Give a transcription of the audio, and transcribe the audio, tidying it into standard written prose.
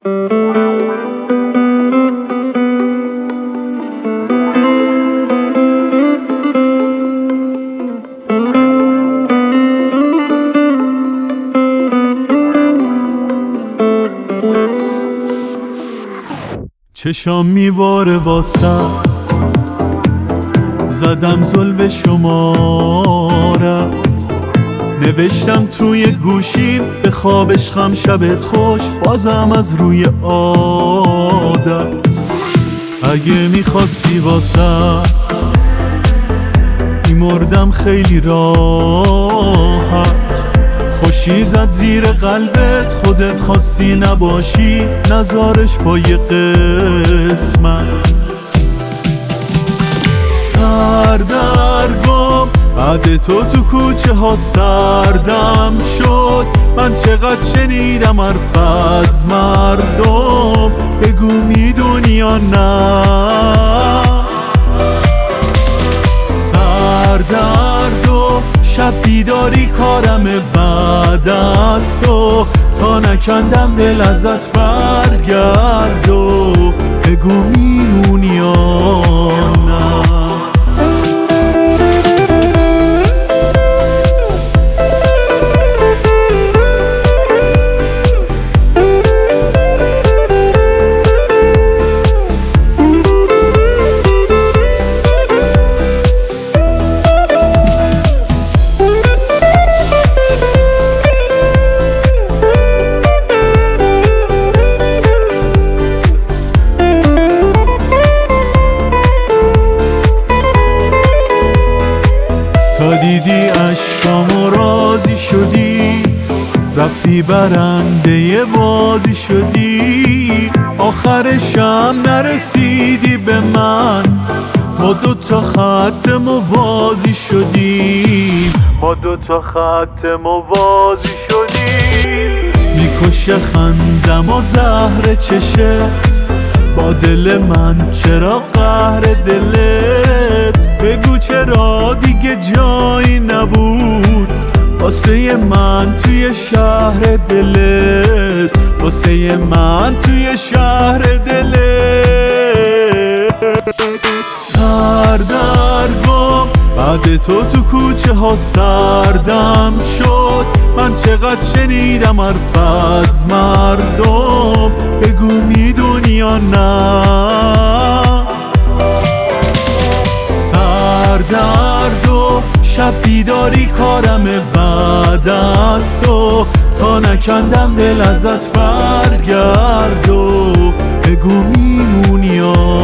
چشام میباره واسط، زدم زل شمارت، نوشتم توی گوشیم به خواب عشقم شبت خوش، بازم از روی عادت. اگه میخواستی واسط میمردم خیلی راحت، خوشی زد زیر قلبت، خودت خواستی نباشی نزارش با یه قسمت. سردرگم بعد تو کوچه ها سردم شد، من چقدر شنیدم حرف از مردم، بگو میدونی یا نه. سردرد و شب بیداری کارم بعد از تو، تا نکندم دل ازت برگرد و بگو میمونی یا نه. تا دیدی عشقامو راضی شدی، رفتی برنده بازی شدی، آخرشم نرسیدی به من، ما دوتا خط موازی شدیم، ما دوتا خط موازی شدیم. میکشه خندم و زهر چشت، با دل من چرا قهر دلت، بگو چرا دیگه جایی نبود واسه من توی شهر دلت، واسه من توی شهر دلت. سردرگم بعد تو کوچه ها سردم شد، من چقدر شنیدم حرف از مردم، بگو میدونی یا نه. سردرد و شب بیداری کارم بعد از تو، تا نکندم دل ازت برگرد و بگو میمونی یا